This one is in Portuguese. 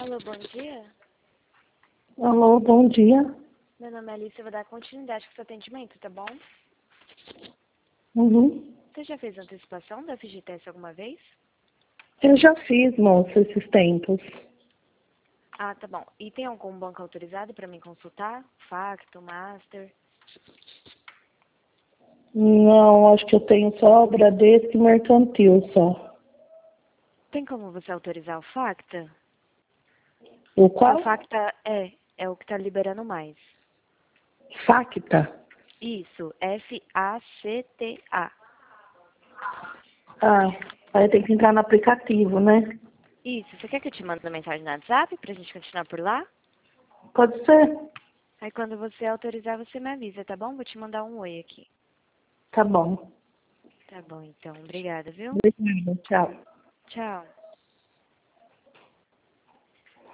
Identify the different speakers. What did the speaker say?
Speaker 1: Alô, bom dia.
Speaker 2: Alô, bom dia.
Speaker 1: Meu nome é Alice, eu vou dar continuidade com o seu atendimento, tá bom?
Speaker 2: Uhum.
Speaker 1: Você já fez antecipação da FGTS alguma vez?
Speaker 2: Eu já fiz, moça, esses tempos.
Speaker 1: Ah, tá bom. E tem algum banco autorizado para mim consultar? Facto, Master?
Speaker 2: Não, acho que eu tenho só Bradesco e Mercantil só.
Speaker 1: Tem como você autorizar o Facta?
Speaker 2: O
Speaker 1: A
Speaker 2: qual?
Speaker 1: Facta é o que tá liberando mais.
Speaker 2: Facta.
Speaker 1: Isso, F-A-C-T-A.
Speaker 2: Ah, aí tem que entrar no aplicativo, né?
Speaker 1: Isso, você quer que eu te mande uma mensagem no WhatsApp pra gente continuar por lá?
Speaker 2: Pode ser?
Speaker 1: Aí quando você autorizar, você me avisa, tá bom? Vou te mandar um oi aqui.
Speaker 2: Tá bom.
Speaker 1: Tá bom, então. Obrigada, viu?
Speaker 2: Obrigada, tchau.
Speaker 1: Tchau.